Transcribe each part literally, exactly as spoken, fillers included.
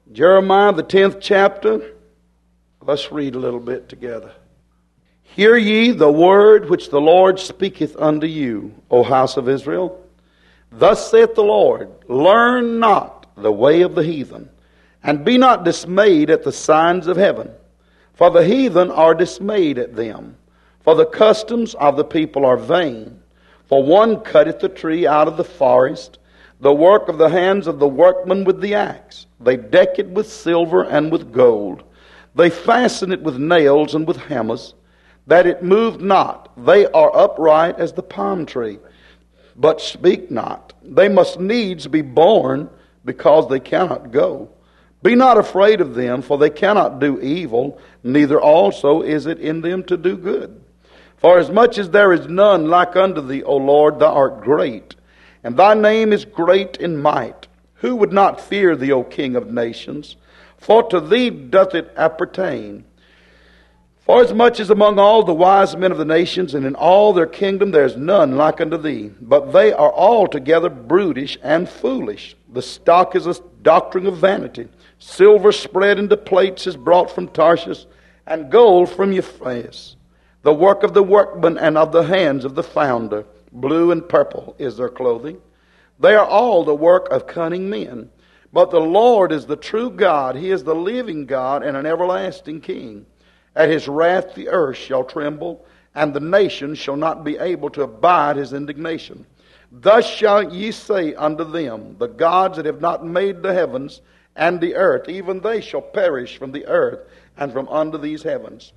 Jeremiah, the tenth chapter. Let's read a little bit together. Hear ye the word which the Lord speaketh unto you, O house of Israel. Thus saith the Lord, learn not the way of the heathen, and be not dismayed at the signs of heaven. For the heathen are dismayed at them. For the customs of the people are vain. For one cutteth the tree out of the forest, the work of the hands of the workman with the axe. They deck it with silver and with gold. They fasten it with nails and with hammers, that it move not. They are upright as the palm tree, but speak not. They must needs be born, because they cannot go. Be not afraid of them, for they cannot do evil, neither also is it in them to do good. For as much as there is none like unto thee, O Lord, thou art great, and thy name is great in might. Who would not fear thee, O King of nations? For to thee doth it appertain. For as much as among all the wise men of the nations, and in all their kingdom, there is none like unto thee. But they are altogether brutish and foolish. The stock is a doctrine of vanity. Silver spread into plates is brought from Tarshish, and gold from Euphrates. The work of the workman and of the hands of the founder. Blue and purple is their clothing. They are all the work of cunning men. But the Lord is the true God. He is the living God and an everlasting King. At his wrath the earth shall tremble, and the nations shall not be able to abide his indignation. Thus shall ye say unto them, the gods that have not made the heavens and the earth, even they shall perish from the earth and from under these heavens.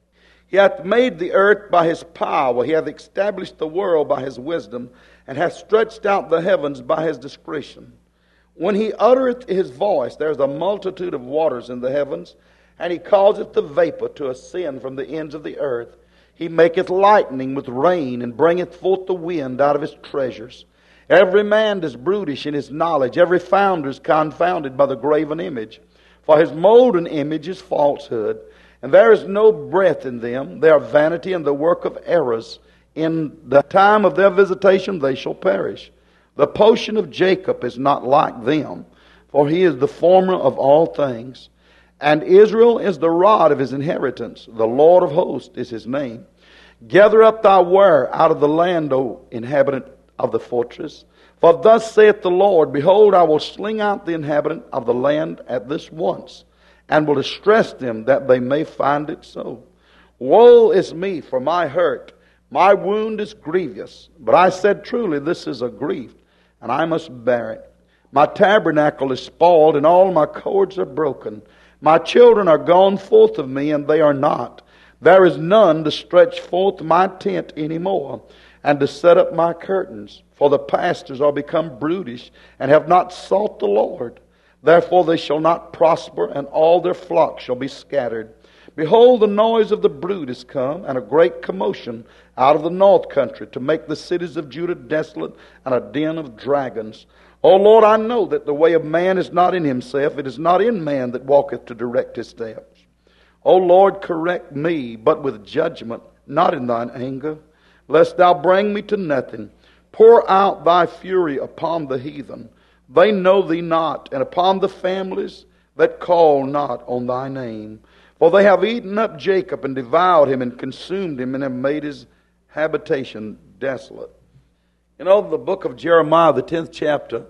He hath made the earth by his power. He hath established the world by his wisdom, and hath stretched out the heavens by his discretion. When he uttereth his voice, there is a multitude of waters in the heavens, and he causeth the vapor to ascend from the ends of the earth. He maketh lightning with rain, and bringeth forth the wind out of his treasures. Every man is brutish in his knowledge. Every founder is confounded by the graven image. For his molten image is falsehood, and there is no breath in them. They are vanity and the work of errors. In the time of their visitation they shall perish. The portion of Jacob is not like them, for he is the former of all things. And Israel is the rod of his inheritance. The Lord of hosts is his name. Gather up thy ware out of the land, O inhabitant of the fortress. For thus saith the Lord, behold, I will sling out the inhabitant of the land at this once, and will distress them that they may find it so. Woe is me for my hurt. My wound is grievous. But I said, truly, this is a grief, and I must bear it. My tabernacle is spoiled, and all my cords are broken. My children are gone forth of me, and they are not. There is none to stretch forth my tent any more, and to set up my curtains. For the pastors are become brutish, and have not sought the Lord. Therefore they shall not prosper, and all their flocks shall be scattered. Behold, the noise of the brood is come, and a great commotion out of the north country, to make the cities of Judah desolate, and a den of dragons. O Lord, I know that the way of man is not in himself. It is not in man that walketh to direct his steps. O Lord, correct me, but with judgment, not in thine anger, lest thou bring me to nothing. Pour out thy fury upon the heathen. They know thee not, and upon the families that call not on thy name. For they have eaten up Jacob, and devoured him, and consumed him, and have made his habitation desolate. You know, the book of Jeremiah, the tenth chapter,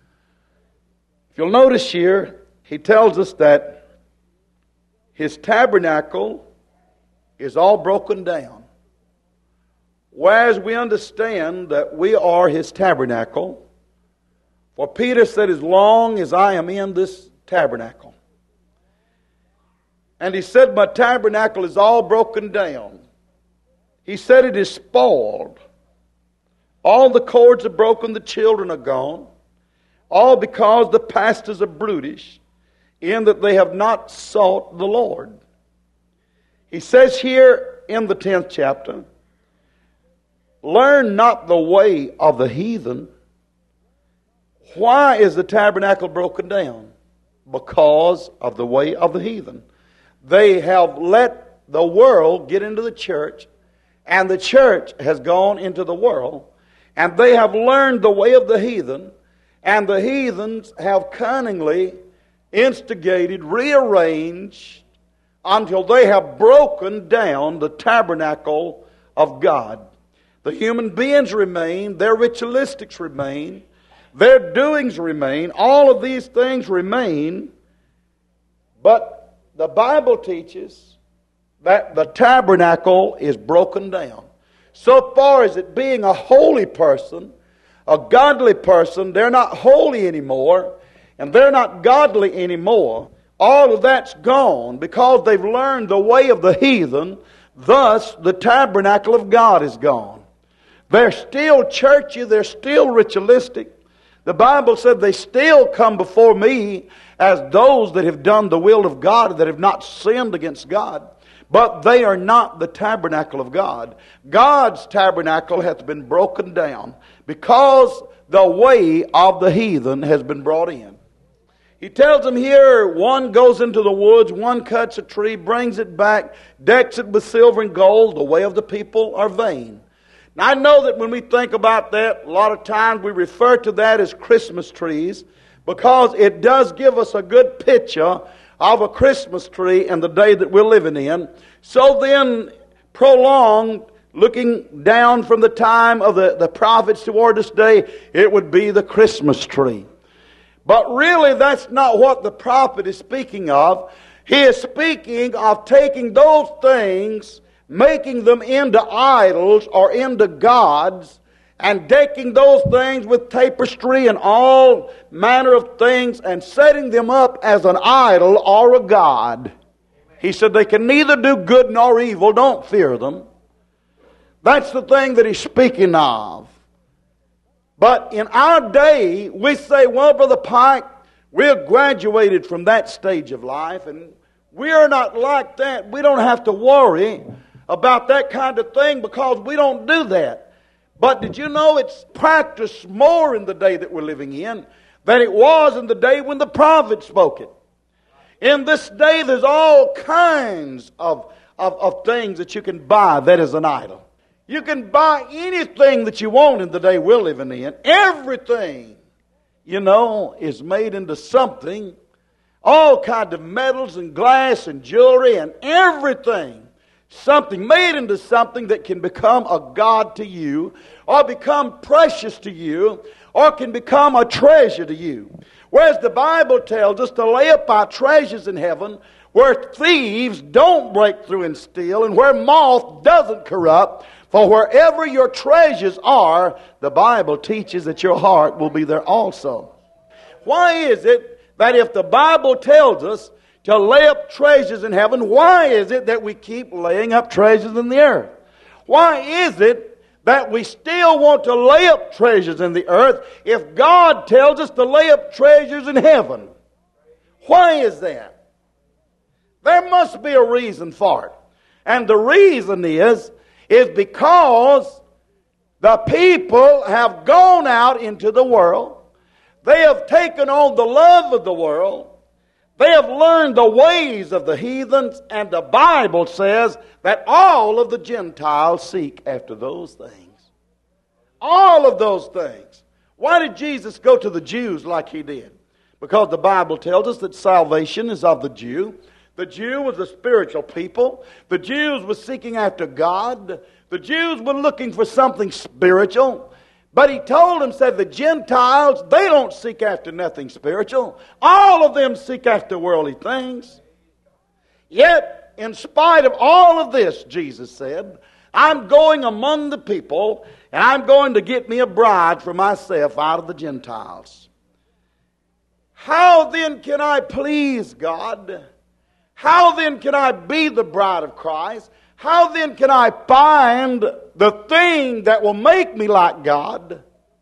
if you'll notice here, he tells us that his tabernacle is all broken down. Whereas we understand that we are his tabernacle, for Peter said, as long as I am in this tabernacle. And he said, my tabernacle is all broken down. He said it is spoiled. All the cords are broken, the children are gone. All because the pastors are brutish, in that they have not sought the Lord. He says here in the tenth chapter, learn not the way of the heathen. Why is the tabernacle broken down? Because of the way of the heathen. They have let the world get into the church, and the church has gone into the world, and they have learned the way of the heathen, and the heathens have cunningly instigated, rearranged, until they have broken down the tabernacle of God. The human beings remain, their ritualistics remain, their doings remain, all of these things remain, but the Bible teaches that the tabernacle is broken down. So far as it being a holy person, a godly person, they're not holy anymore, and they're not godly anymore. All of that's gone because they've learned the way of the heathen. Thus, the tabernacle of God is gone. They're still churchy, they're still ritualistic. The Bible said they still come before me as those that have done the will of God, that have not sinned against God. But they are not the tabernacle of God. God's tabernacle hath been broken down because the way of the heathen has been brought in. He tells them here, one goes into the woods, one cuts a tree, brings it back, decks it with silver and gold. The way of the people are vain. Now I know that when we think about that, a lot of times we refer to that as Christmas trees, because it does give us a good picture of a Christmas tree and the day that we're living in. So then, prolonged, looking down from the time of the, the prophets toward this day, it would be the Christmas tree. But really, that's not what the prophet is speaking of. He is speaking of taking those things, making them into idols or into gods, and decking those things with tapestry and all manner of things, and setting them up as an idol or a god. He said they can neither do good nor evil. Don't fear them. That's the thing that he's speaking of. But in our day, we say, well, Brother Pike, we're graduated from that stage of life, and we're not like that. We don't have to worry about that kind of thing because we don't do that. But did you know it's practiced more in the day that we're living in than it was in the day when the prophet spoke it? In this day, there's all kinds of, of, of things that you can buy that is an idol. You can buy anything that you want in the day we're living in. Everything, you know, is made into something. All kinds of metals and glass and jewelry and everything. Something made into something that can become a god to you, or become precious to you, or can become a treasure to you. Whereas the Bible tells us to lay up our treasures in heaven, where thieves don't break through and steal, and where moth doesn't corrupt. For wherever your treasures are, the Bible teaches that your heart will be there also. Why is it that if the Bible tells us to lay up treasures in heaven, why is it that we keep laying up treasures in the earth? Why is it that we still want to lay up treasures in the earth if God tells us to lay up treasures in heaven? Why is that? There must be a reason for it. And the reason is, is because the people have gone out into the world. They have taken on the love of the world. They have learned the ways of the heathens, and the Bible says that all of the Gentiles seek after those things. All of those things. Why did Jesus go to the Jews like he did? Because the Bible tells us that salvation is of the Jew. The Jew was a spiritual people. The Jews were seeking after God. The Jews were looking for something spiritual. But he told them, said the Gentiles, they don't seek after nothing spiritual. All of them seek after worldly things. Yet, in spite of all of this, Jesus said, I'm going among the people, and I'm going to get me a bride for myself out of the Gentiles. How then can I please God? How then can I be the bride of Christ? How then can I find the thing that will make me like God?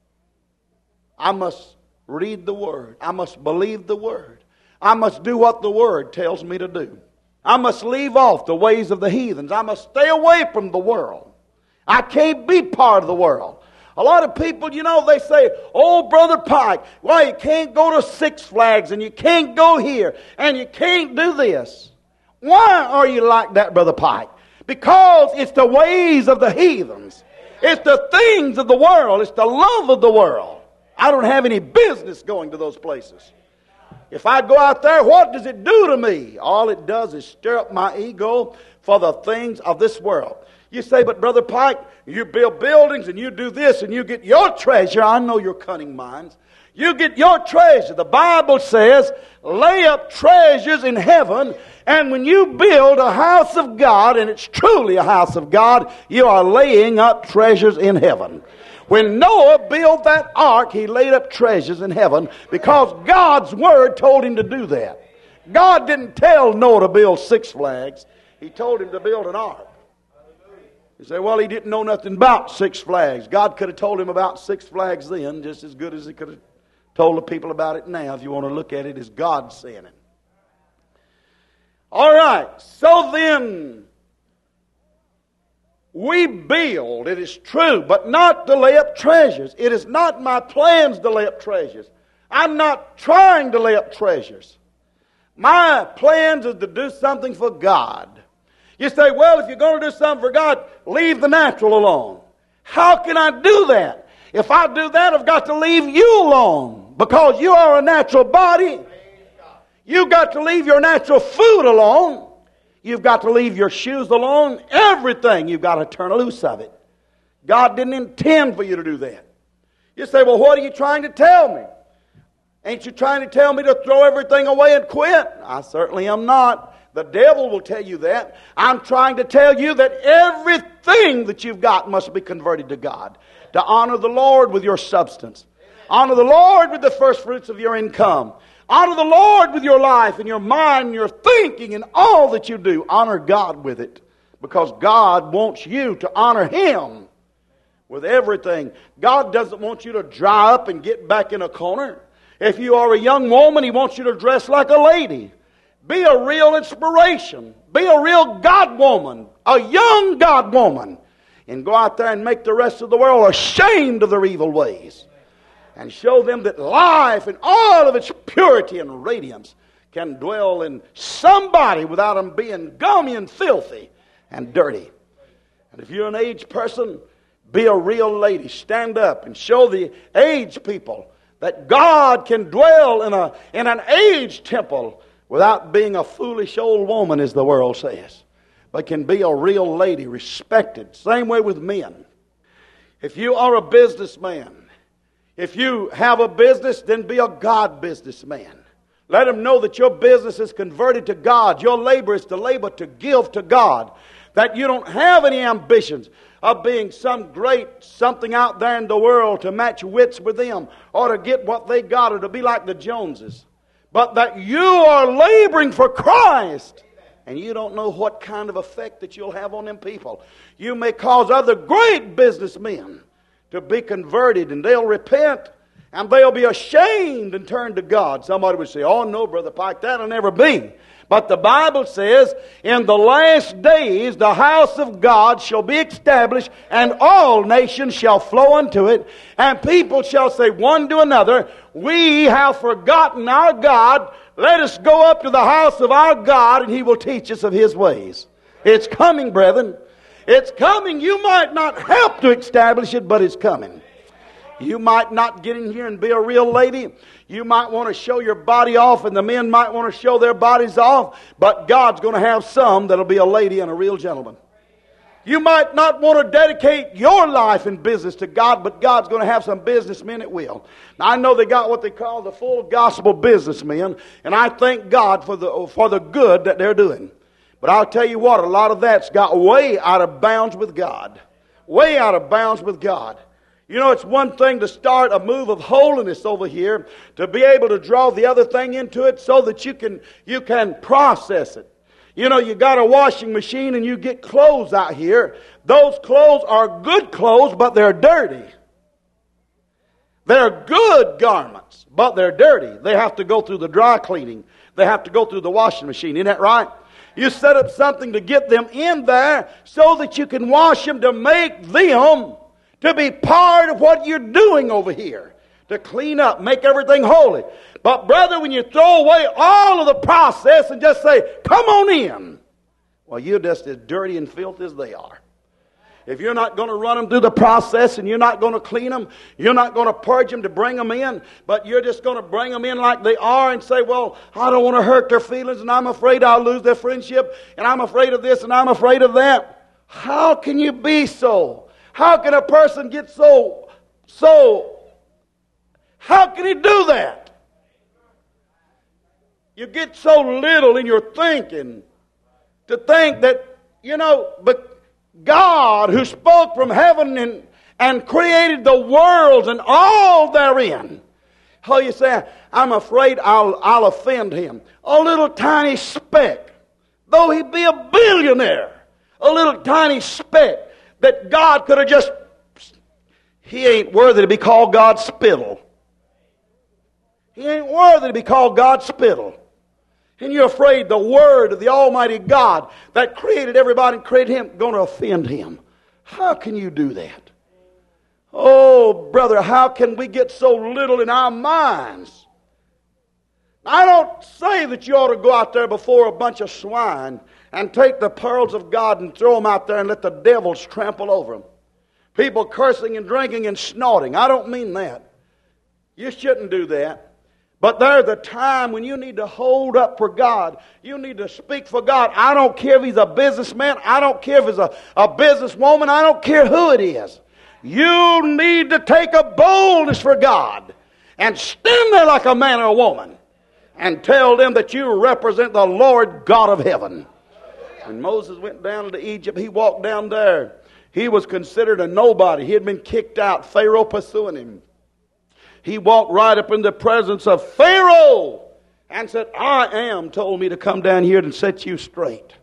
I must read the Word. I must believe the Word. I must do what the Word tells me to do. I must leave off the ways of the heathens. I must stay away from the world. I can't be part of the world. A lot of people, you know, they say, oh, Brother Pike, well, you can't go to Six Flags, and you can't go here, and you can't do this. Why are you like that, Brother Pike? Because it's the ways of the heathens. It's the things of the world. It's the love of the world. I don't have any business going to those places. If I go out there, what does it do to me? All it does is stir up my ego for the things of this world. You say, but Brother Pike, you build buildings and you do this and you get your treasure. I know your cunning minds. You get your treasure. The Bible says, lay up treasures in heaven. And when you build a house of God, and it's truly a house of God, you are laying up treasures in heaven. When Noah built that ark, he laid up treasures in heaven because God's word told him to do that. God didn't tell Noah to build Six Flags. He told him to build an ark. You say, well, he didn't know nothing about Six Flags. God could have told him about Six Flags then just as good as he could have told the people about it now, if you want to look at it as God saying it. All right, so then we build, it is true, but not to lay up treasures. It is not my plans to lay up treasures. I'm not trying to lay up treasures. My plans is to do something for God. You say, well, if you're going to do something for God, leave the natural alone. How can I do that? If I do that, I've got to leave you alone. Because you are a natural body. You've got to leave your natural food alone. You've got to leave your shoes alone. Everything, you've got to turn loose of it. God didn't intend for you to do that. You say, well, what are you trying to tell me? Ain't you trying to tell me to throw everything away and quit? I certainly am not. The devil will tell you that. I'm trying to tell you that everything that you've got must be converted to God. To honor the Lord with your substance. Honor the Lord with the first fruits of your income. Honor the Lord with your life and your mind and your thinking and all that you do. Honor God with it. Because God wants you to honor Him with everything. God doesn't want you to dry up and get back in a corner. If you are a young woman, He wants you to dress like a lady. Be a real inspiration. Be a real God woman. A young God woman. And go out there and make the rest of the world ashamed of their evil ways. And show them that life and all of its purity and radiance can dwell in somebody without them being gummy and filthy and dirty. And if you're an aged person, be a real lady. Stand up and show the aged people that God can dwell in a in an aged temple without being a foolish old woman, as the world says, but can be a real lady, respected. Same way with men. If you are a businessman, if you have a business, then be a God businessman. Let them know that your business is converted to God. Your labor is to labor to give to God. That you don't have any ambitions of being some great something out there in the world to match wits with them or to get what they got or to be like the Joneses. But that you are laboring for Christ. And you don't know what kind of effect that you'll have on them people. You may cause other great businessmen to be converted, and they'll repent, and they'll be ashamed and turn to God. Somebody would say, oh no, Brother Pike, that'll never be. But the Bible says, in the last days the house of God shall be established, and all nations shall flow unto it, and people shall say one to another, we have forgotten our God. Let us go up to the house of our God, and He will teach us of His ways. It's coming, brethren. It's coming. You might not help to establish it, but it's coming. You might not get in here and be a real lady. You might want to show your body off, and the men might want to show their bodies off, but God's going to have some that'll be a lady and a real gentleman. You might not want to dedicate your life and business to God, but God's going to have some businessmen that will. Now, I know they got what they call the full gospel businessmen, and I thank God for the for the good that they're doing. But I'll tell you what, a lot of that's got way out of bounds with God. Way out of bounds with God. You know, it's one thing to start a move of holiness over here, to be able to draw the other thing into it so that you can you can process it. You know, you got a washing machine and you get clothes out here. Those clothes are good clothes, but they're dirty. They're good garments, but they're dirty. They have to go through the dry cleaning. They have to go through the washing machine. Isn't that right? You set up something to get them in there so that you can wash them, to make them to be part of what you're doing over here. To clean up, make everything holy. But brother, when you throw away all of the process and just say, come on in, well, you're just as dirty and filthy as they are. If you're not going to run them through the process and you're not going to clean them, you're not going to purge them to bring them in, but you're just going to bring them in like they are and say, well, I don't want to hurt their feelings and I'm afraid I'll lose their friendship and I'm afraid of this and I'm afraid of that. How can you be so? How can a person get so, so, how can he do that? You get so little in your thinking to think that, you know, but God, who spoke from heaven and, and created the worlds and all therein. Oh, you say, I'm afraid I'll, I'll offend him. A little tiny speck, though he be a billionaire, a little tiny speck that God could have just, he ain't worthy to be called God's spittle. He ain't worthy to be called God's spittle. And you're afraid the Word of the Almighty God that created everybody and created him going to offend him. How can you do that? Oh, brother, how can we get so little in our minds? I don't say that you ought to go out there before a bunch of swine and take the pearls of God and throw them out there and let the devils trample over them. People cursing and drinking and snorting. I don't mean that. You shouldn't do that. But there's a time when you need to hold up for God. You need to speak for God. I don't care if he's a businessman. I don't care if he's a, a businesswoman. I don't care who it is. You need to take a boldness for God and stand there like a man or a woman and tell them that you represent the Lord God of heaven. When Moses went down to Egypt, he walked down there. He was considered a nobody. He had been kicked out. Pharaoh pursuing him. He walked right up in the presence of Pharaoh and said, I am told me to come down here and set you straight.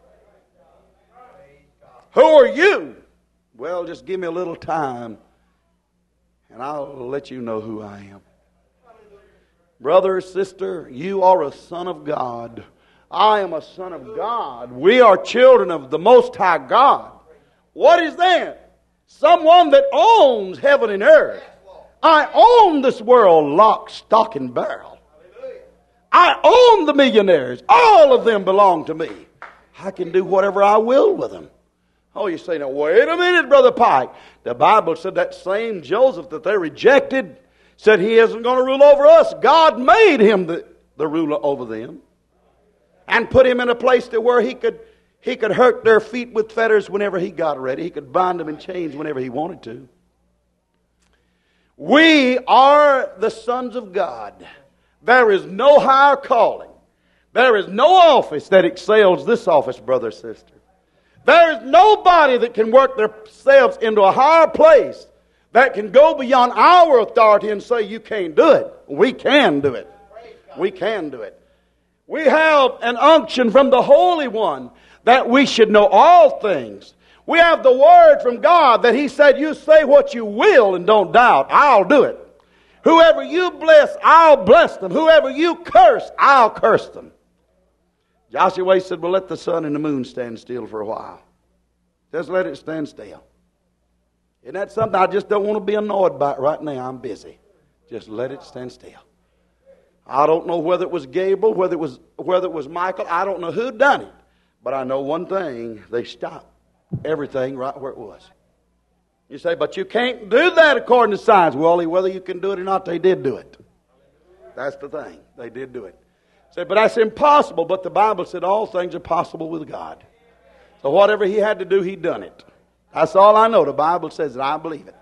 Who are you? Well, just give me a little time and I'll let you know who I am. Brother, sister, you are a son of God. I am a son of God. We are children of the Most High God. What is that? Someone that owns heaven and earth. I own this world lock, stock, and barrel. I own the millionaires. All of them belong to me. I can do whatever I will with them. Oh, you say, now wait a minute, Brother Pike. The Bible said that same Joseph that they rejected said he isn't going to rule over us. God made him the, the ruler over them and put him in a place to where he could, he could hurt their feet with fetters whenever he got ready. He could bind them in chains whenever he wanted to. We are the sons of God. There is no higher calling. There is no office that excels this office, brother, sister. There is nobody that can work themselves into a higher place that can go beyond our authority and say, you can't do it. We can do it. We can do it. We have an unction from the Holy One that we should know all things. We have the word from God that he said, you say what you will and don't doubt. I'll do it. Whoever you bless, I'll bless them. Whoever you curse, I'll curse them. Joshua said, well, let the sun and the moon stand still for a while. Just let it stand still. Isn't that something I just don't want to be annoyed about right now? I'm busy. Just let it stand still. I don't know whether it was Gabriel, whether it was, whether it was Michael. I don't know who done it. But I know one thing. They stopped everything right where it was. You say, but you can't do that according to science. Well, whether you can do it or not, they did do it. That's the thing. They did do it. Say, but that's impossible. But the Bible said all things are possible with God. So whatever he had to do, he done it. That's all I know. The Bible says that I believe it.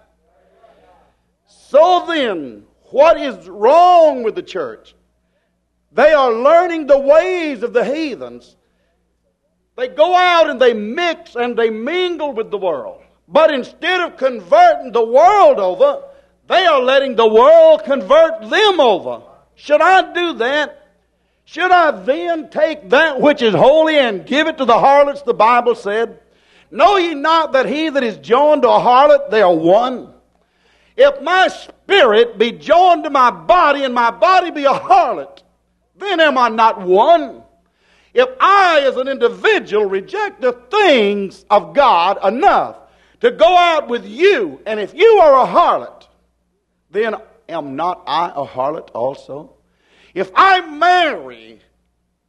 So then, what is wrong with the church? They are learning the ways of the heathens. They go out and they mix and they mingle with the world. But instead of converting the world over, they are letting the world convert them over. Should I do that? Should I then take that which is holy and give it to the harlots, the Bible said? Know ye not that he that is joined to a harlot, they are one? If my spirit be joined to my body and my body be a harlot, then am I not one? If I as an individual reject the things of God enough to go out with you, and if you are a harlot, then am not I a harlot also? If I marry,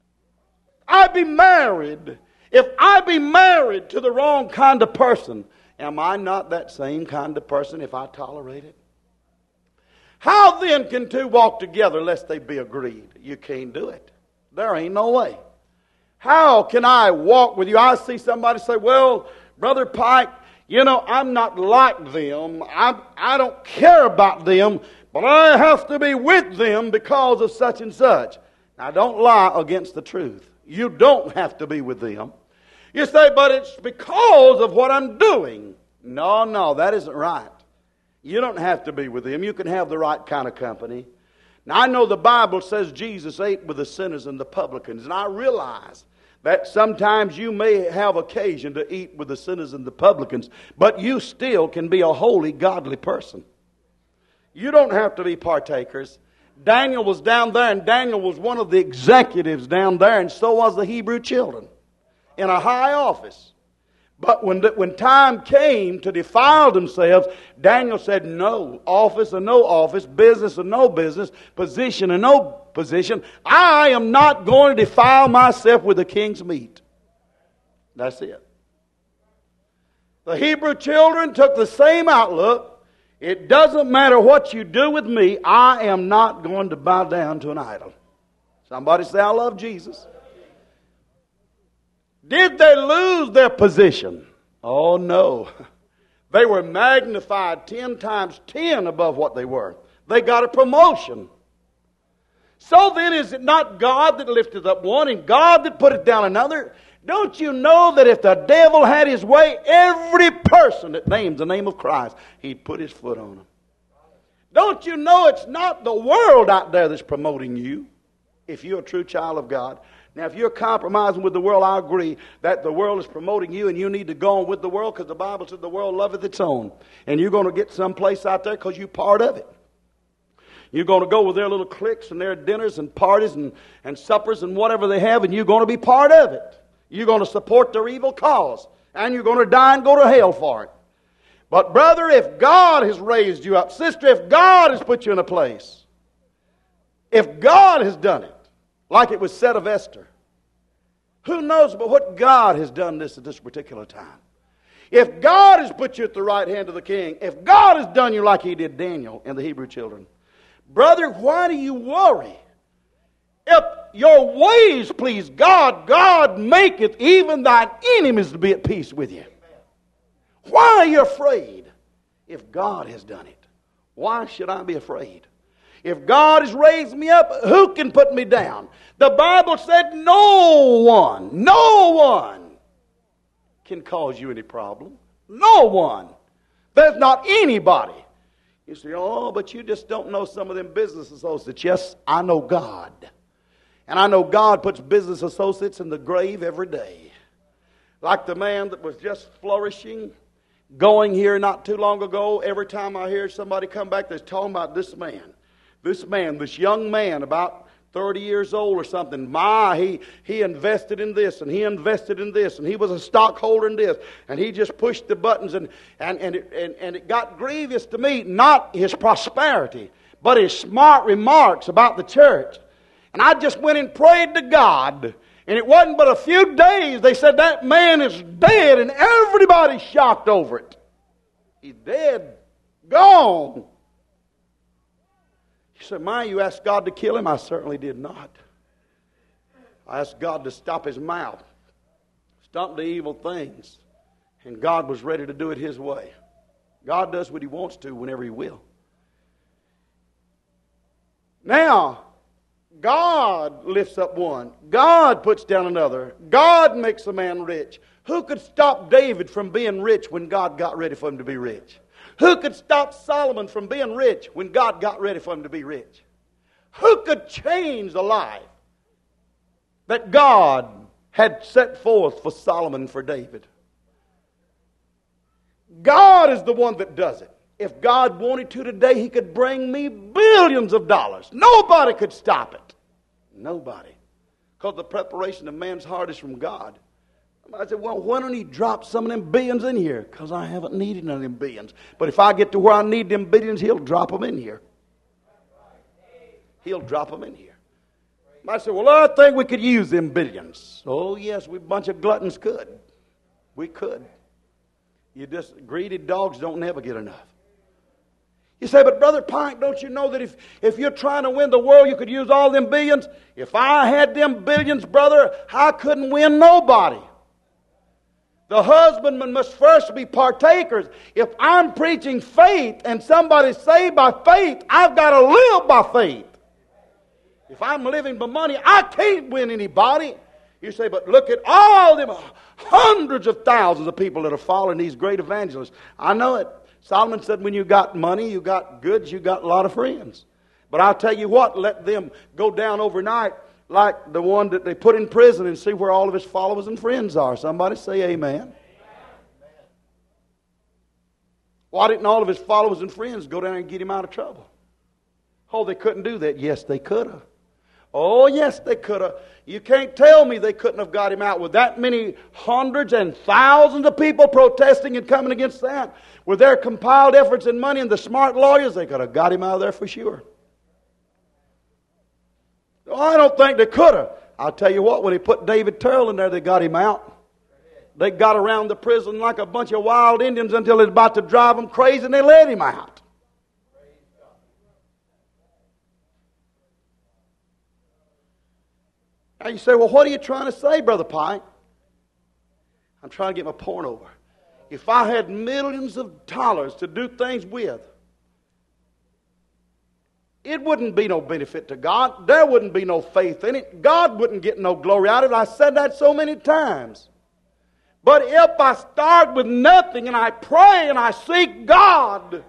I be married. If I be married to the wrong kind of person, Am I not that same kind of person if I tolerate it? How then can two walk together lest they be agreed? You can't do it. There ain't no way. How can I walk with you? I see somebody say, well, Brother Pike, you know, I'm not like them. I, I don't care about them, but I have to be with them because of such and such. Now, don't lie against the truth. You don't have to be with them. You say, but it's because of what I'm doing. No, no, that isn't right. You don't have to be with them. You can have the right kind of company. Now, I know the Bible says Jesus ate with the sinners and the publicans, and I realize that sometimes you may have occasion to eat with the sinners and the publicans, but you still can be a holy, godly person. You don't have to be partakers. Daniel was down there, and Daniel was one of the executives down there, and so was the Hebrew children in a high office. But when, the, when time came to defile themselves, Daniel said, no, office or no office, business or no business, position or no position, I am not going to defile myself with the king's meat. That's it. The Hebrew children took the same outlook. It doesn't matter what you do with me, I am not going to bow down to an idol. Somebody say, I love Jesus. Did they lose their position? Oh, no. They were magnified ten times ten above what they were. They got a promotion. So then, is it not God that lifted up one and God that put it down another? Don't you know that if the devil had his way, every person that names the name of Christ, he'd put his foot on them? Don't you know it's not the world out there that's promoting you if you're a true child of God? Now, if you're compromising with the world, I agree that the world is promoting you and you need to go on with the world because the Bible says the world loveth its own. And you're going to get someplace out there because you're part of it. You're going to go with their little cliques and their dinners and parties and, and suppers and whatever they have, and you're going to be part of it. You're going to support their evil cause. And you're going to die and go to hell for it. But brother, if God has raised you up, sister, if God has put you in a place, if God has done it, like it was said of Esther, who knows but what God has done this at this particular time? If God has put you at the right hand of the king, if God has done you like he did Daniel and the Hebrew children, brother, why do you worry? If your ways please God, God maketh even thine enemies to be at peace with you. Why are you afraid if God has done it? Why should I be afraid? If God has raised me up, who can put me down? The Bible said no one, no one can cause you any problem. No one. There's not anybody. You say, oh, but you just don't know some of them business associates. Yes, I know God. And I know God puts business associates in the grave every day. Like the man that was just flourishing, going here not too long ago. Every time I hear somebody come back, they're talking about this man. This man, this young man, about thirty years old or something, my, he, he invested in this, and he invested in this, and he was a stockholder in this, and he just pushed the buttons, and, and, and, it, and, and it got grievous to me, not his prosperity, but his smart remarks about the church. And I just went and prayed to God, and it wasn't but a few days, they said, that man is dead, and everybody's shocked over it. He's dead, gone. You said, "Ma, you asked God to kill him?" I certainly did not. I asked God to stop his mouth, stop the evil things, and God was ready to do it his way. God does what he wants to whenever he will. Now, God lifts up one. God puts down another. God makes a man rich. Who could stop David from being rich when God got ready for him to be rich? Who could stop Solomon from being rich when God got ready for him to be rich? Who could change the life that God had set forth for Solomon and for David? God is the one that does it. If God wanted to today, he could bring me billions of dollars. Nobody could stop it. Nobody. Because the preparation of man's heart is from God. I said, well, why don't he drop some of them billions in here? Because I haven't needed none of them billions. But if I get to where I need them billions, he'll drop them in here. He'll drop them in here. I said, well, I think we could use them billions. Oh, yes, we a bunch of gluttons could. We could. You just, greedy dogs don't never get enough. You say, but Brother Pike, don't you know that if, if you're trying to win the world, you could use all them billions? If I had them billions, brother, I couldn't win nobody. The husbandman must first be partakers. If I'm preaching faith and somebody's saved by faith, I've got to live by faith. If I'm living by money, I can't win anybody. You say, but look at all them hundreds of thousands of people that are following these great evangelists. I know it. Solomon said when you got money, you got goods, you got a lot of friends. But I'll tell you what, let them go down overnight like the one that they put in prison and see where all of his followers and friends are. Somebody say amen. Why didn't all of his followers and friends go down and get him out of trouble? Oh, they couldn't do that. Yes, they could have. Oh, yes, they could have. You can't tell me they couldn't have got him out with that many hundreds and thousands of people protesting and coming against that. With their compiled efforts and money and the smart lawyers, they could have got him out of there for sure. Oh, I don't think they could have. I'll tell you what, when they put David Terrell in there, they got him out. They got around the prison like a bunch of wild Indians until they was about to drive them crazy, and they let him out. Now you say, well, what are you trying to say, Brother Pike? I'm trying to get my point over. If I had millions of dollars to do things with, it wouldn't be no benefit to God. There wouldn't be no faith in it. God wouldn't get no glory out of it. I said that so many times. But if I start with nothing and I pray and I seek God,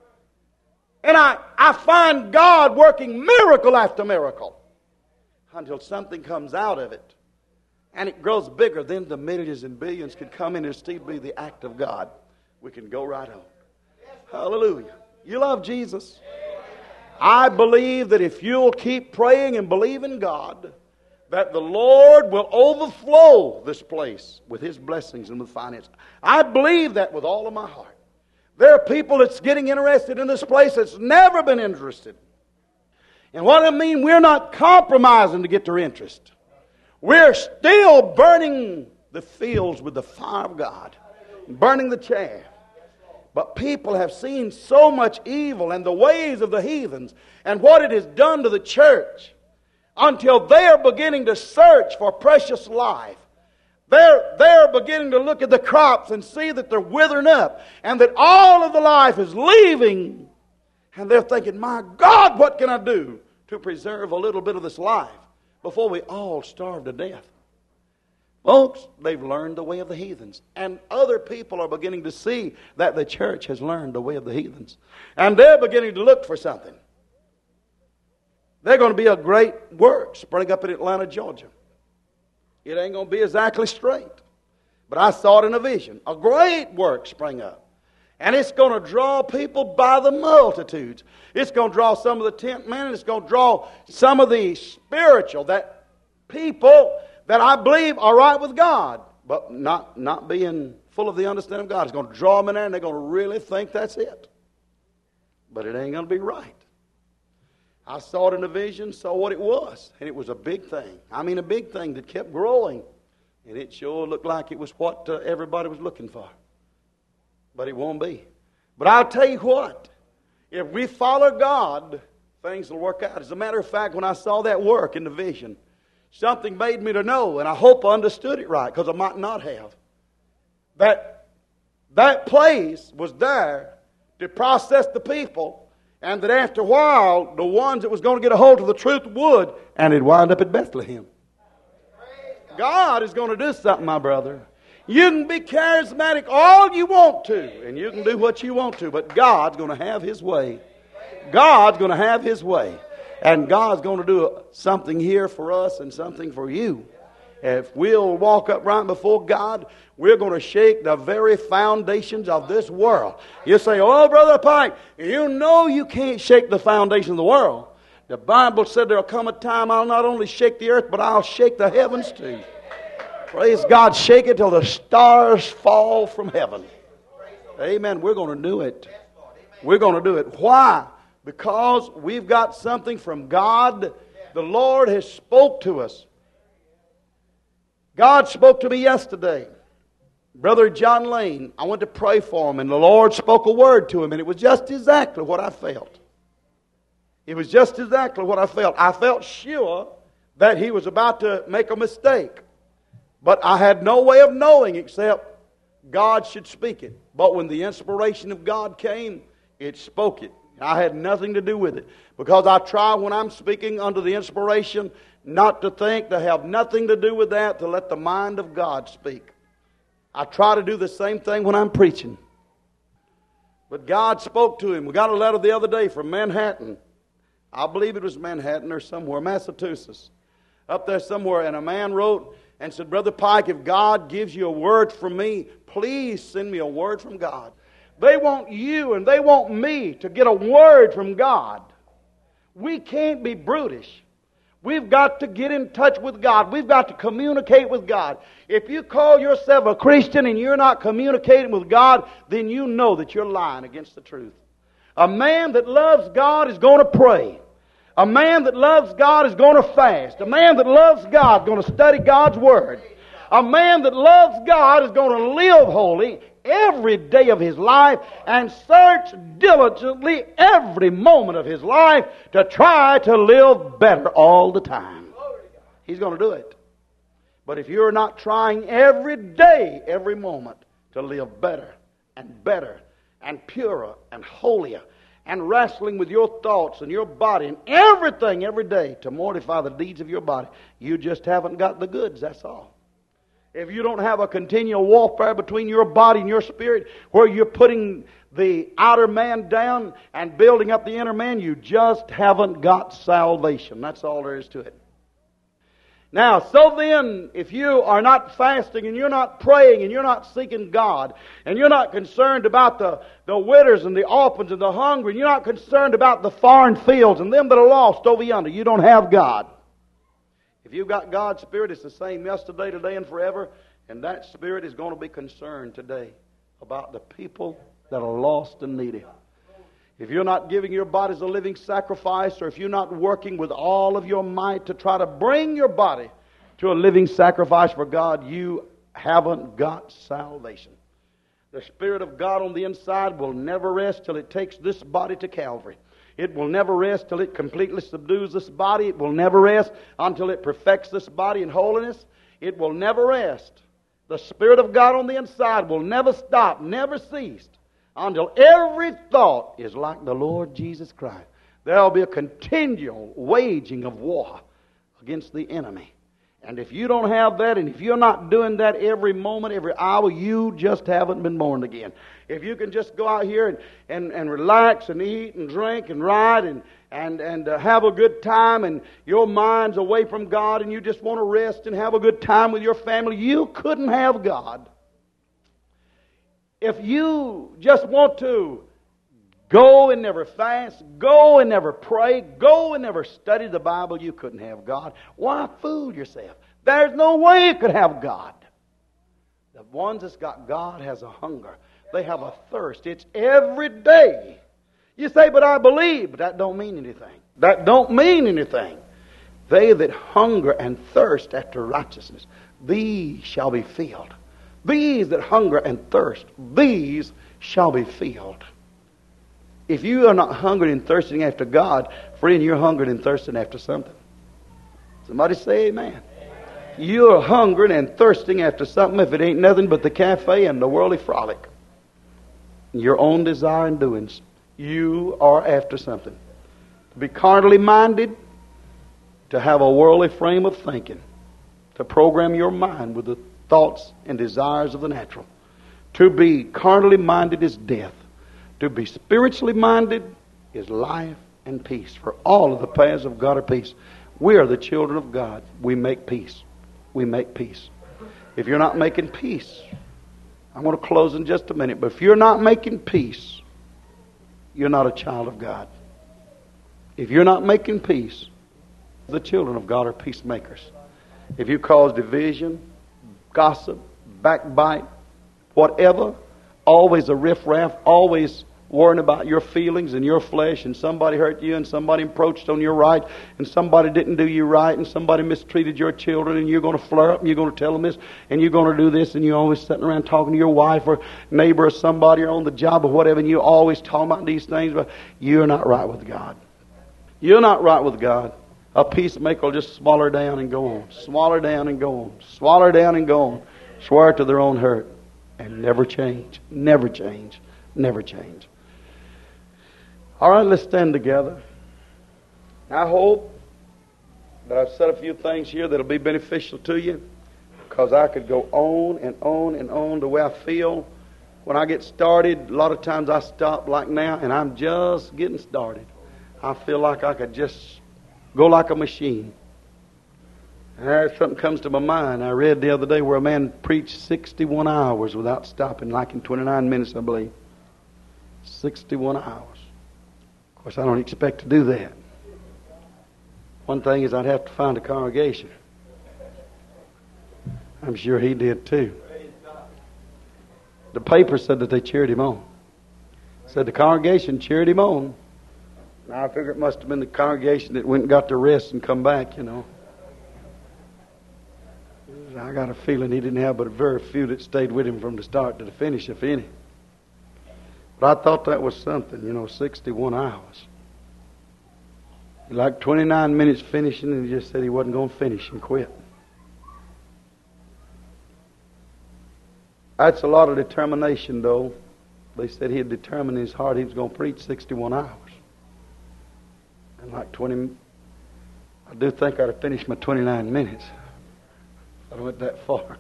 and I, I find God working miracle after miracle, until something comes out of it, and it grows bigger, then the millions and billions can come in and still be the act of God. We can go right on. Hallelujah. You love Jesus? I believe that if you'll keep praying and believing God, that the Lord will overflow this place with His blessings and with finance. I believe that with all of my heart. There are people that's getting interested in this place that's never been interested. And what I mean, we're not compromising to get their interest. We're still burning the fields with the fire of God, burning the chaff. But people have seen so much evil and the ways of the heathens and what it has done to the church until they are beginning to search for precious life. They're, they're beginning to look at the crops and see that they're withering up and that all of the life is leaving. And they're thinking, my God, what can I do to preserve a little bit of this life before we all starve to death? Folks, they've learned the way of the heathens. And other people are beginning to see that the church has learned the way of the heathens. And they're beginning to look for something. They're going to be a great work spring up in Atlanta, Georgia. It ain't going to be exactly straight. But I saw it in a vision. A great work sprang up. And it's going to draw people by the multitudes. It's going to draw some of the tent men, and it's going to draw some of the spiritual, that people that I believe are right with God, but not, not being full of the understanding of God. It's going to draw them in there, and they're going to really think that's it. But it ain't going to be right. I saw it in a vision, saw what it was, and it was a big thing. I mean a big thing that kept growing. And it sure looked like it was what uh, everybody was looking for. But it won't be. But I'll tell you what, if we follow God, things will work out. As a matter of fact, when I saw that work in the vision, something made me to know, and I hope I understood it right, because I might not have, that that place was there to process the people, and that after a while, the ones that was going to get a hold of the truth would, and it'd wind up at Bethlehem. God is going to do something, my brother. You can be charismatic all you want to, and you can do what you want to, but God's going to have His way. God's going to have His way. And God's going to do something here for us and something for you. If we'll walk up right before God, we're going to shake the very foundations of this world. You say, oh, Brother Pike, you know you can't shake the foundation of the world. The Bible said there'll come a time I'll not only shake the earth, but I'll shake the heavens too. Praise God, shake it till the stars fall from heaven. Amen. We're going to do it. We're going to do it. Why? Because we've got something from God. The Lord has spoke to us. God spoke to me yesterday. Brother John Lane, I went to pray for him, and the Lord spoke a word to him, and it was just exactly what I felt. It was just exactly what I felt. I felt sure that he was about to make a mistake. But I had no way of knowing except God should speak it. But when the inspiration of God came, it spoke it. I had nothing to do with it. Because I try when I'm speaking under the inspiration not to think, to have nothing to do with that, to let the mind of God speak. I try to do the same thing when I'm preaching. But God spoke to him. We got a letter the other day from Manhattan. I believe it was Manhattan or somewhere, Massachusetts. Up there somewhere, and a man wrote and said, Brother Pike, if God gives you a word from me, please send me a word from God. They want you and they want me to get a word from God. We can't be brutish. We've got to get in touch with God. We've got to communicate with God. If you call yourself a Christian and you're not communicating with God, then you know that you're lying against the truth. A man that loves God is going to pray. A man that loves God is going to fast. A man that loves God is going to study God's Word. A man that loves God is going to live holy every day of his life and search diligently every moment of his life to try to live better all the time. He's going to do it. But if you're not trying every day, every moment to live better and better and purer and holier, and wrestling with your thoughts and your body and everything every day to mortify the deeds of your body, you just haven't got the goods, that's all. If you don't have a continual warfare between your body and your spirit, where you're putting the outer man down and building up the inner man, you just haven't got salvation. That's all there is to it. Now, so then, if you are not fasting and you're not praying and you're not seeking God and you're not concerned about the, the widows and the orphans and the hungry and you're not concerned about the foreign fields and them that are lost over yonder, you don't have God. If you've got God's Spirit, it's the same yesterday, today, and forever, and that Spirit is going to be concerned today about the people that are lost and needy. If you're not giving your body as a living sacrifice, or if you're not working with all of your might to try to bring your body to a living sacrifice for God, you haven't got salvation. The Spirit of God on the inside will never rest till it takes this body to Calvary. It will never rest till it completely subdues this body. It will never rest until it perfects this body in holiness. It will never rest. The Spirit of God on the inside will never stop, never cease, until every thought is like the Lord Jesus Christ. There will be a continual waging of war against the enemy. And if you don't have that, and if you're not doing that every moment, every hour, you just haven't been born again. If you can just go out here and, and, and relax and eat and drink and ride and, and, and uh, have a good time, and your mind's away from God and you just want to rest and have a good time with your family, you couldn't have God. If you just want to go and never fast, go and never pray, go and never study the Bible, you couldn't have God. Why fool yourself? There's no way you could have God. The ones that's got God has a hunger. They have a thirst. It's every day. You say, but I believe. But that don't mean anything. That don't mean anything. They that hunger and thirst after righteousness, these shall be filled. These that hunger and thirst, these shall be filled. If you are not hungering and thirsting after God, friend, you're hungering and thirsting after something. Somebody say amen. Amen. You're hungering and thirsting after something if it ain't nothing but the cafe and the worldly frolic. Your own desire and doings. You are after something. To be carnally minded, to have a worldly frame of thinking, to program your mind with the thoughts and desires of the natural. To be carnally minded is death. To be spiritually minded is life and peace. For all of the paths of God are peace. We are the children of God. We make peace. We make peace. If you're not making peace, I'm going to close in just a minute, but if you're not making peace, you're not a child of God. If you're not making peace, the children of God are peacemakers. If you cause division, gossip, backbite, whatever, always a riffraff, always worrying about your feelings and your flesh, and somebody hurt you, and somebody approached on your right, and somebody didn't do you right, and somebody mistreated your children, and you're going to flare up, and you're going to tell them this, and you're going to do this, and you're always sitting around talking to your wife or neighbor or somebody or on the job or whatever, and you're always talking about these things, but you're not right with God. You're not right with God. A peacemaker will just swallow down and go on. Swallow down and go on. Swallow down and go on. Swear to their own hurt. And never change. Never change. Never change. All right, let's stand together. I hope that I've said a few things here that'll be beneficial to you, because I could go on and on and on the way I feel. When I get started, a lot of times I stop like now, and I'm just getting started. I feel like I could just go like a machine. And there something comes to my mind. I read the other day where a man preached sixty-one hours without stopping, like in twenty-nine minutes, I believe. sixty-one hours. Of course, I don't expect to do that. One thing is I'd have to find a congregation. I'm sure he did too. The paper said that they cheered him on. Said the congregation cheered him on. Now I figure it must have been the congregation that went and got to rest and come back, you know. I got a feeling he didn't have but a very few that stayed with him from the start to the finish, if any. But I thought that was something, you know, sixty-one hours. Like twenty-nine minutes finishing, and he just said he wasn't going to finish and quit. That's a lot of determination, though. They said he had determined in his heart he was going to preach sixty-one hours. And like twenty, I do think I'd have finished my twenty-nine minutes. I went that far.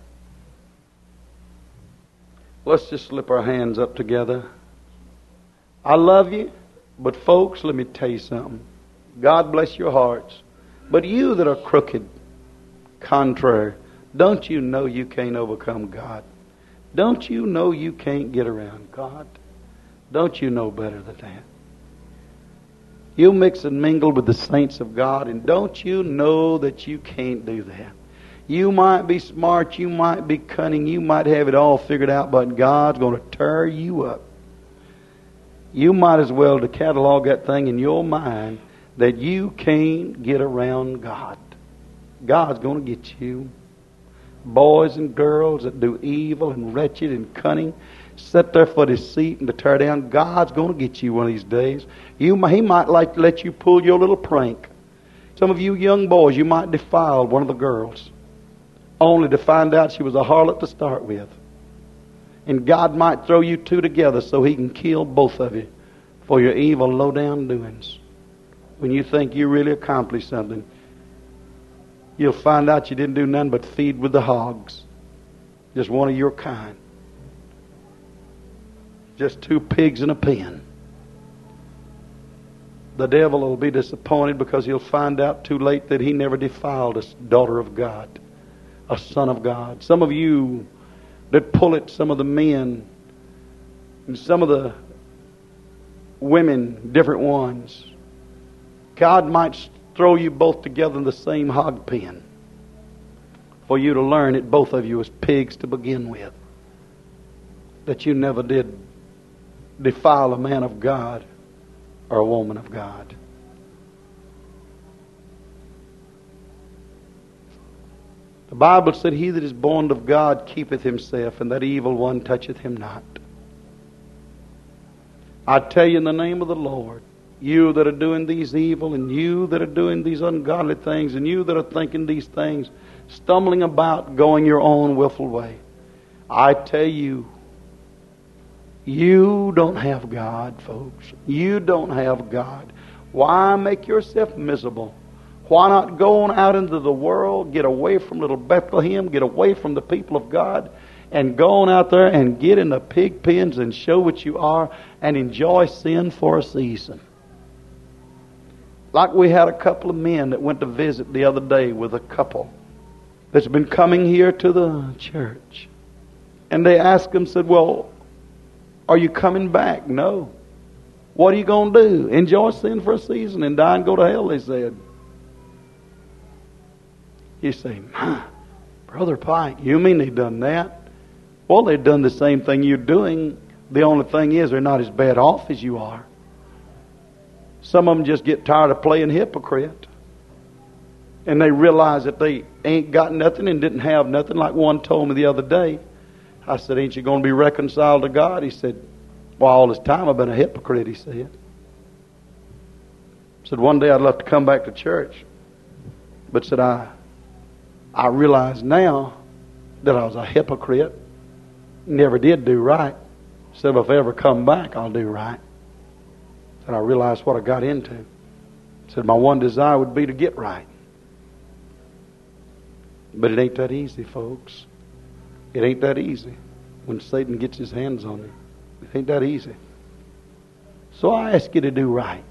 Let's just slip our hands up together. I love you, but folks, let me tell you something. God bless your hearts. But you that are crooked, contrary, don't you know you can't overcome God? Don't you know you can't get around God? Don't you know better than that? You mix and mingle with the saints of God, and don't you know that you can't do that? You might be smart, you might be cunning, you might have it all figured out, but God's going to tear you up. You might as well to catalog that thing in your mind that you can't get around God. God's going to get you. Boys and girls that do evil and wretched and cunning, sit there for deceit and to tear down, God's going to get you one of these days. You, He might like to let you pull your little prank. Some of you young boys, you might defile one of the girls, only to find out she was a harlot to start with. And God might throw you two together so He can kill both of you for your evil, low-down doings. When you think you really accomplished something, you'll find out you didn't do nothing but feed with the hogs. Just one of your kind. Just two pigs in a pen. The devil will be disappointed because he'll find out too late that he never defiled a daughter of God, a son of God. Some of you that pull at some of the men and some of the women, different ones, God might throw you both together in the same hog pen for you to learn that both of you was pigs to begin with. That you never did defile a man of God or a woman of God. The Bible said, "He that is born of God keepeth himself, and that evil one toucheth him not." I tell you in the name of the Lord, you that are doing these evil, and you that are doing these ungodly things, and you that are thinking these things, stumbling about, going your own willful way, I tell you, you don't have God, folks. You don't have God. Why make yourself miserable? Why not go on out into the world, get away from little Bethlehem, get away from the people of God, and go on out there and get in the pig pens and show what you are and enjoy sin for a season? Like we had a couple of men that went to visit the other day with a couple that's been coming here to the church. And they asked them, said, "Well, are you coming back?" "No." "What are you going to do? Enjoy sin for a season and die and go to hell?" they said. You say, "My, Brother Pike, you mean they've done that?" Well, they've done the same thing you're doing The only thing is, they're not as bad off as you are. Some of them just get tired of playing hypocrite. And they realize that they ain't got nothing and didn't have nothing. Like one told me the other day. I said, ain't you going to be reconciled to God? He said, well, all this time I've been a hypocrite, he said. Said, one day I'd love to come back to church. But said, I, I realize now that I was a hypocrite. Never did do right. Said, if I ever come back, I'll do right. Said, I realized what I got into. Said, my one desire would be to get right. But it ain't that easy, folks. It ain't that easy when Satan gets his hands on you. It ain't that easy. So I ask you to do right.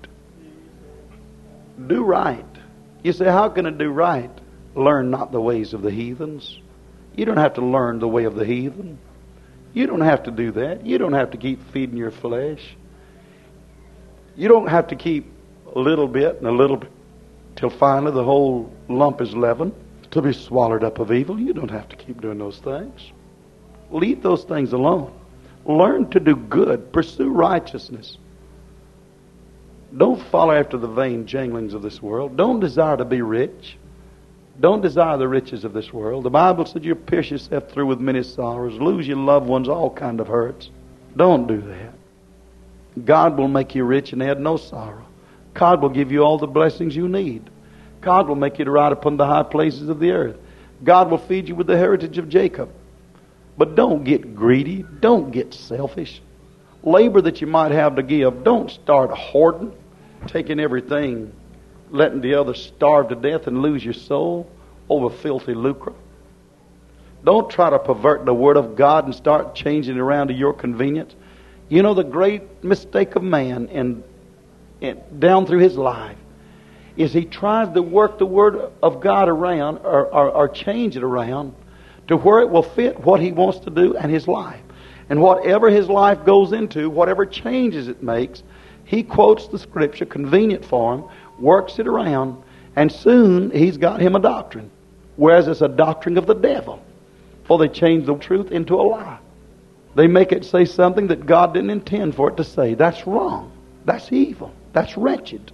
Do right. You say, how can I do right? Learn not the ways of the heathens. You don't have to learn the way of the heathen. You don't have to do that. You don't have to keep feeding your flesh. You don't have to keep a little bit and a little bit till finally the whole lump is leavened to be swallowed up of evil. You don't have to keep doing those things. Leave those things alone. Learn to do good. Pursue righteousness. Don't follow after the vain janglings of this world. Don't desire to be rich. Don't desire the riches of this world. The Bible said you'll pierce yourself through with many sorrows, lose your loved ones, all kind of hurts. Don't do that. God will make you rich and add no sorrow. God will give you all the blessings you need. God will make you to ride upon the high places of the earth. God will feed you with the heritage of Jacob. But don't get greedy. Don't get selfish. Labor that you might have to give, don't start hoarding, taking everything, letting the others starve to death and lose your soul over filthy lucre. Don't try to pervert the Word of God and start changing it around to your convenience. You know the great mistake of man and, and down through his life is he tries to work the Word of God around or, or, or change it around to where it will fit what he wants to do and his life. And whatever his life goes into, whatever changes it makes, he quotes the Scripture convenient for him, works it around, and soon he's got him a doctrine. Whereas it's a doctrine of the devil. For they change the truth into a lie. They make it say something that God didn't intend for it to say. That's wrong. That's evil. That's wretched.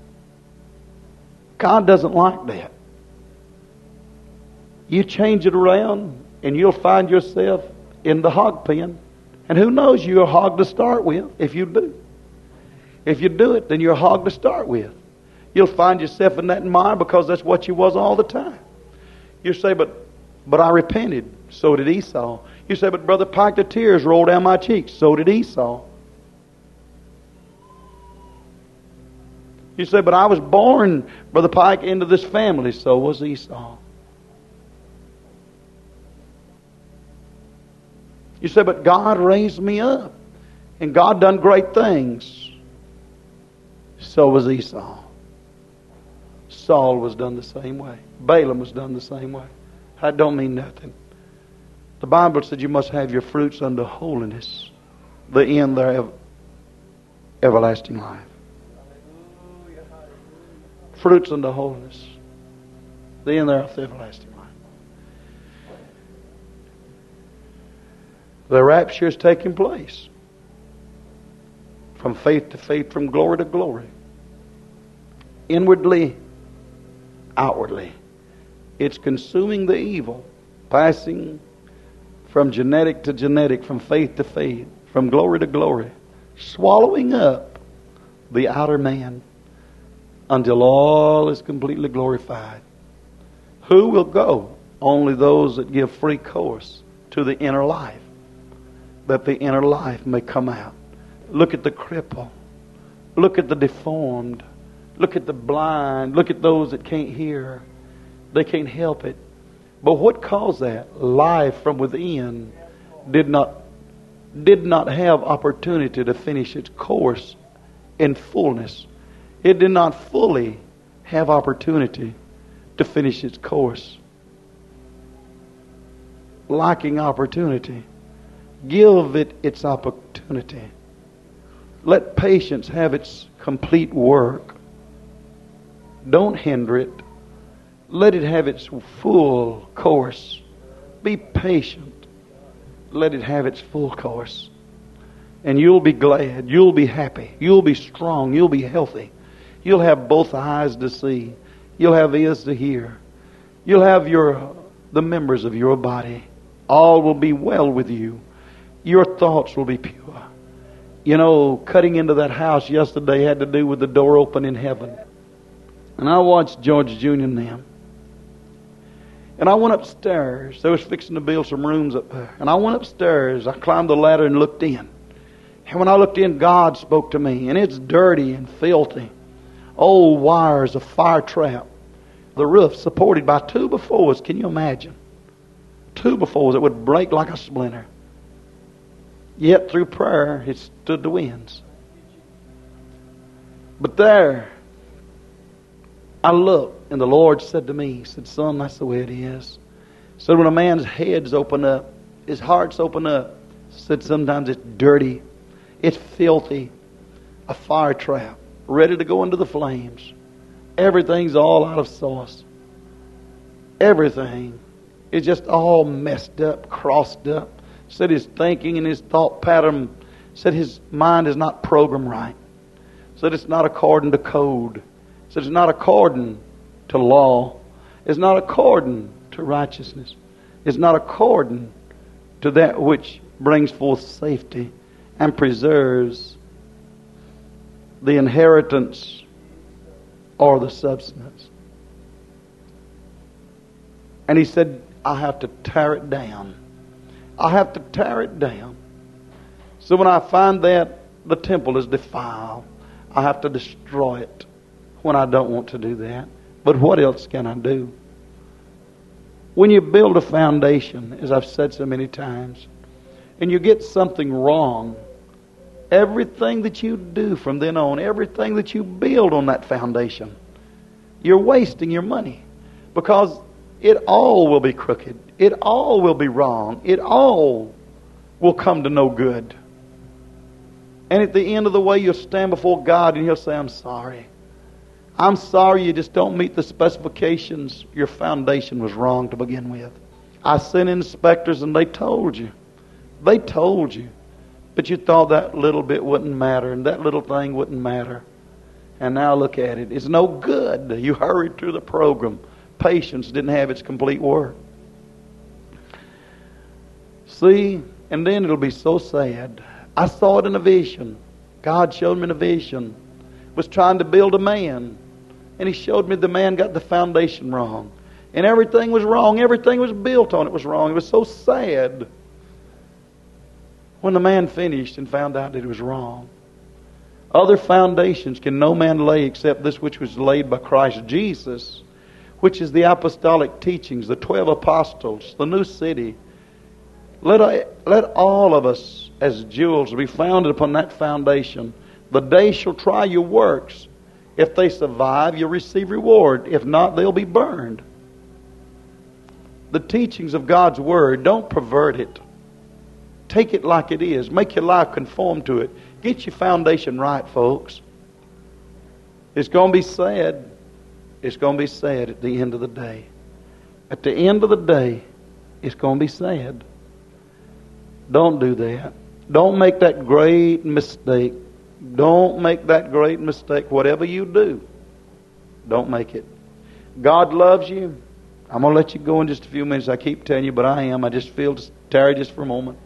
God doesn't like that. You change it around and you'll find yourself in the hog pen. And who knows, you're a hog to start with if you do. If you do it, then you're a hog to start with. You'll find yourself in that mire because that's what you was all the time. You say, but but I repented. So did Esau. You say, but Brother Pike, the tears rolled down my cheeks. So did Esau. You say, but I was born, Brother Pike, into this family. So was Esau. You say, but God raised me up. And God done great things. So was Esau. Saul was done the same way. Balaam was done the same way. That don't mean nothing. The Bible said you must have your fruits unto holiness, the end thereof everlasting life. Fruits unto holiness, the end thereof everlasting life. The rapture is taking place. From faith to faith, from glory to glory. Inwardly, outwardly. It's consuming the evil, passing from genetic to genetic, from faith to faith, from glory to glory, swallowing up the outer man until all is completely glorified. Who will go? Only those that give free course to the inner life, that the inner life may come out. Look at the cripple. Look at the deformed. Look at the blind. Look at those that can't hear. They can't help it. But what caused that? Life from within did not did not have opportunity to finish its course in fullness. It did not fully have opportunity to finish its course. Lacking opportunity. Give it its opportunity. Let patience have its complete work. Don't hinder it. Let it have its full course. Be patient. Let it have its full course. And you'll be glad. You'll be happy. You'll be strong. You'll be healthy. You'll have both eyes to see. You'll have ears to hear. You'll have your the members of your body. All will be well with you. Your thoughts will be pure. You know, cutting into that house yesterday had to do with the door open in heaven. And I watched George Junior and them. And I went upstairs. They was fixing to build some rooms up there. And I went upstairs. I climbed the ladder and looked in. And when I looked in, God spoke to me. And it's dirty and filthy. Old wires, a fire trap. The roof supported by two befores. Can you imagine? Two befores that would break like a splinter. Yet through prayer, it stood the winds. But there, I looked, and the Lord said to me, He said, son, that's the way it is. He said, when a man's head's open up, his heart's open up, He said, sometimes it's dirty, it's filthy, a fire trap, ready to go into the flames. Everything's all out of sauce. Everything is just all messed up, crossed up. Said his thinking and his thought pattern, said his mind is not programmed right. Said it's not according to code. Said it's not according to law. It's not according to righteousness. It's not according to that which brings forth safety and preserves the inheritance or the substance. And he said, I have to tear it down. I have to tear it down. So when I find that the temple is defiled, I have to destroy it when I don't want to do that. But what else can I do? When you build a foundation, as I've said so many times, and you get something wrong, everything that you do from then on, everything that you build on that foundation, you're wasting your money. Because it all will be crooked. It all will be wrong. It all will come to no good. And at the end of the way, you'll stand before God and He'll say, I'm sorry. I'm sorry you just don't meet the specifications. Your foundation was wrong to begin with. I sent inspectors and they told you. They told you. But you thought that little bit wouldn't matter and that little thing wouldn't matter. And now look at it. It's no good. You hurried through the program. Patience didn't have its complete work. See, and then it'll be so sad. I saw it in a vision. God showed me in a vision. Was trying to build a man. And He showed me the man got the foundation wrong. And everything was wrong. Everything was built on it was wrong. It was so sad when the man finished and found out that it was wrong. Other foundations can no man lay except this which was laid by Christ Jesus, which is the apostolic teachings, the twelve apostles, the new city. Let, I, let all of us as jewels be founded upon that foundation. The day shall try your works. If they survive, you'll receive reward. If not, they'll be burned. The teachings of God's Word, don't pervert it. Take it like it is. Make your life conform to it. Get your foundation right, folks. It's going to be sad. It's going to be sad at the end of the day. At the end of the day, it's going to be sad. Don't do that. Don't make that great mistake. Don't make that great mistake. Whatever you do, don't make it. God loves you. I'm going to let you go in just a few minutes. I keep telling you, but I am. I just feel to tarry just for a moment.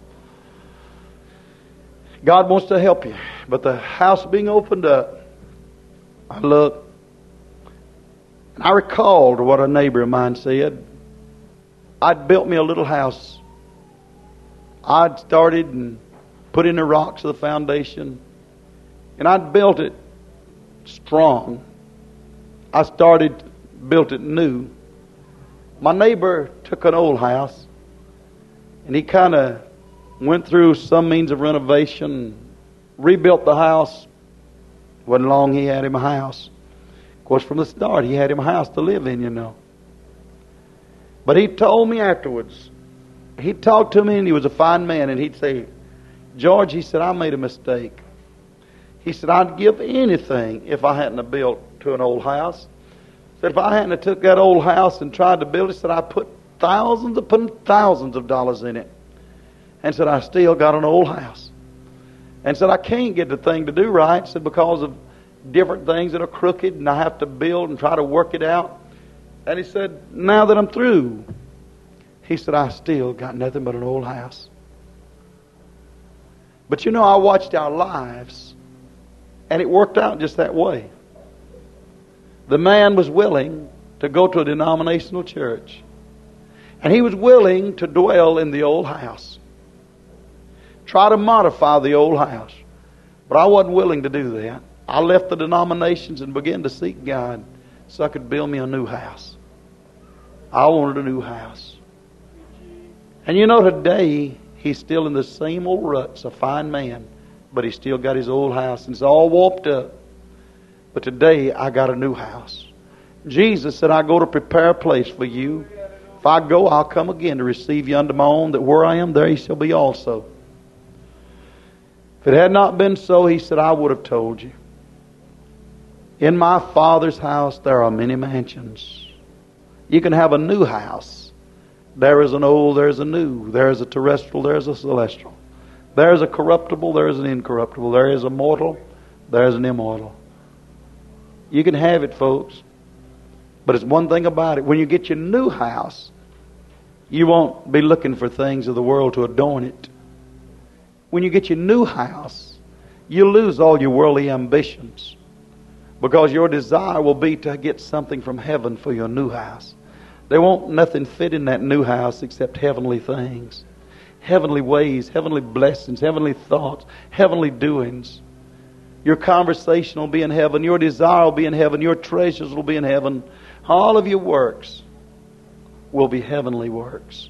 God wants to help you. But the house being opened up, I look, and I recalled what a neighbor of mine said. I'd built me a little house. I'd started and put in the rocks of the foundation. And I'd built it strong. I started, built it new. My neighbor took an old house. And he kind of went through some means of renovation. Rebuilt the house. Wasn't long he had him a house. Of course, from the start, he had him a house to live in, you know. But he told me afterwards, he'd talk to me and he was a fine man, and he'd say, George, he said, I made a mistake. He said, I'd give anything if I hadn't have built to an old house. He said, if I hadn't have took that old house and tried to build it, he said, I put thousands upon thousands of dollars in it. And said, I still got an old house. And said, I can't get the thing to do right. Said, because of different things that are crooked, and I have to build and try to work it out. And he said, now that I'm through, he said, I still got nothing but an old house. But you know, I watched our lives, and it worked out just that way. The man was willing to go to a denominational church, and he was willing to dwell in the old house. Try to modify the old house. But I wasn't willing to do that. I left the denominations and began to seek God so I could build me a new house. I wanted a new house. And you know, today, he's still in the same old ruts, a fine man, but he's still got his old house, and it's all warped up. But today, I got a new house. Jesus said, I go to prepare a place for you. If I go, I'll come again to receive you unto my own, that where I am, there he shall be also. If it had not been so, he said, I would have told you. In my Father's house there are many mansions. You can have a new house. There is an old, there is a new. There is a terrestrial, there is a celestial. There is a corruptible, there is an incorruptible. There is a mortal, there is an immortal. You can have it, folks. But it's one thing about it. When you get your new house, you won't be looking for things of the world to adorn it. When you get your new house, you lose all your worldly ambitions, because your desire will be to get something from heaven for your new house. There won't nothing fit in that new house except heavenly things, heavenly ways, heavenly blessings, heavenly thoughts, heavenly doings. Your conversation will be in heaven. Your desire will be in heaven. Your treasures will be in heaven. All of your works will be heavenly works.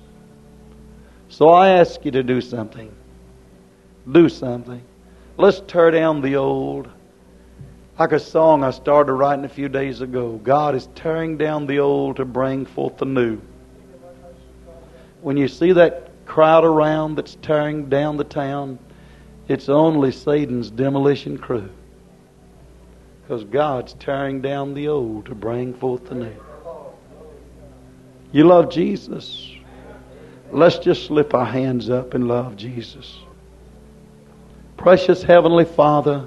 So I ask you to do something. Do something. Let's tear down the old. Like a song I started writing a few days ago. God is tearing down the old to bring forth the new. When you see that crowd around that's tearing down the town, it's only Satan's demolition crew. Because God's tearing down the old to bring forth the new. You love Jesus? Let's just slip our hands up and love Jesus. Precious Heavenly Father,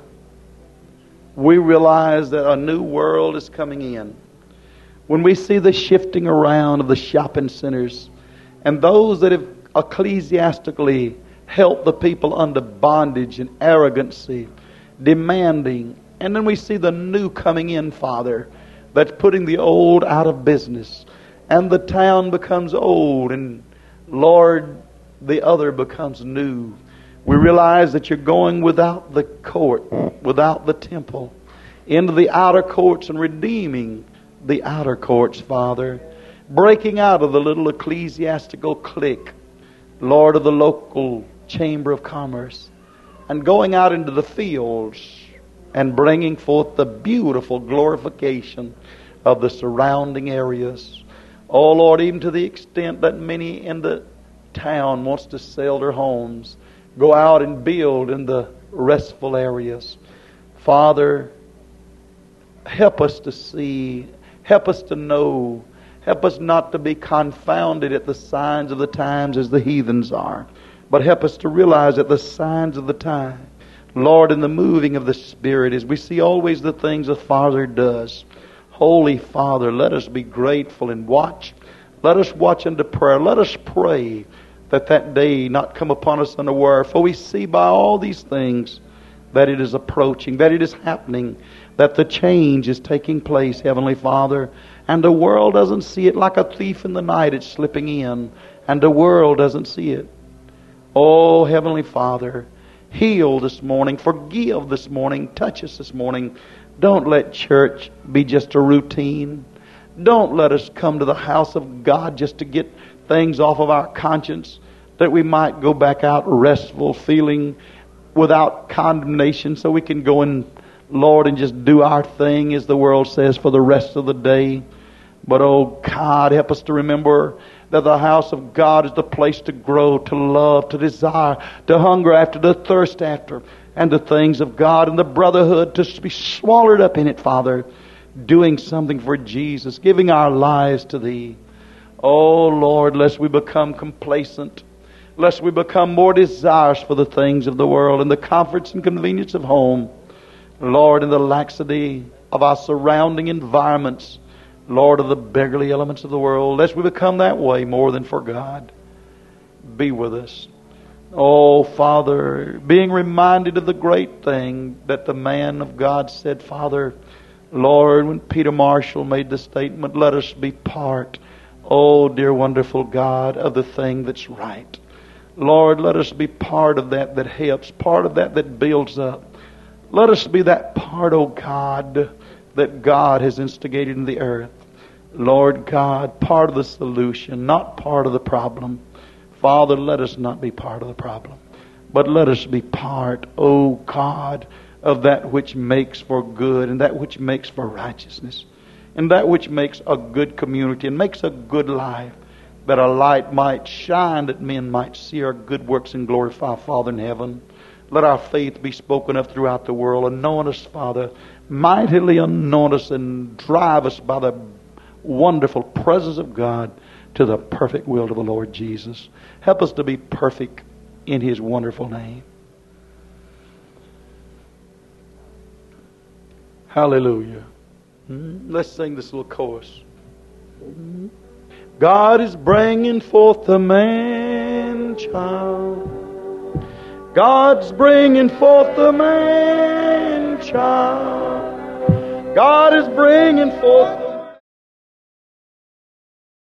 we realize that a new world is coming in. When we see the shifting around of the shopping centers and those that have ecclesiastically held the people under bondage and arrogancy, demanding, and then we see the new coming in, Father, that's putting the old out of business, and the town becomes old, and Lord, the other becomes new. We realize that you're going without the court, without the temple, into the outer courts and redeeming the outer courts, Father. Breaking out of the little ecclesiastical clique, Lord, of the local chamber of commerce, and going out into the fields and bringing forth the beautiful glorification of the surrounding areas. Oh, Lord, even to the extent that many in the town wants to sell their homes, go out and build in the restful areas. Father, help us to see, help us to know, help us not to be confounded at the signs of the times as the heathens are, but help us to realize that the signs of the time, Lord, in the moving of the Spirit, as we see always the things the Father does. Holy Father, let us be grateful and watch. Let us watch unto prayer. Let us pray that that day not come upon us unaware. For we see by all these things that it is approaching, that it is happening, that the change is taking place, Heavenly Father. And the world doesn't see it. Like a thief in the night, it's slipping in. And the world doesn't see it. Oh, Heavenly Father, heal this morning. Forgive this morning. Touch us this morning. Don't let church be just a routine. Don't let us come to the house of God just to get things off of our conscience, that we might go back out restful, feeling without condemnation, so we can go in, Lord, and just do our thing, as the world says, for the rest of the day. But oh God, help us to remember that the house of God is the place to grow, to love, to desire, to hunger after, to thirst after, and the things of God, and the brotherhood to be swallowed up in it, Father, doing something for Jesus, giving our lives to Thee. Oh Lord, lest we become complacent. lest we become more desirous for the things of the world and the comforts and convenience of home. Lord, in the laxity of our surrounding environments, Lord, of the beggarly elements of the world, lest we become that way more than for God. Be with us. Oh, Father, being reminded of the great thing that the man of God said, Father, Lord, when Peter Marshall made the statement, let us be part, oh, dear wonderful God, of the thing that's right. Lord, let us be part of that that helps, part of that that builds up. Let us be that part, oh God, that God has instigated in the earth. Lord God, part of the solution, not part of the problem. Father, let us not be part of the problem, but let us be part, oh God, of that which makes for good and that which makes for righteousness and that which makes a good community and makes a good life, that a light might shine, that men might see our good works and glorify our Father in heaven. Let our faith be spoken of throughout the world. Anoint us, Father, mightily anoint us and drive us by the wonderful presence of God to the perfect will of the Lord Jesus. Help us to be perfect in His wonderful name. Hallelujah. Hmm? Let's sing this little chorus. Hmm? God is bringing forth the man-child. God's bringing forth the man-child. God is bringing forth the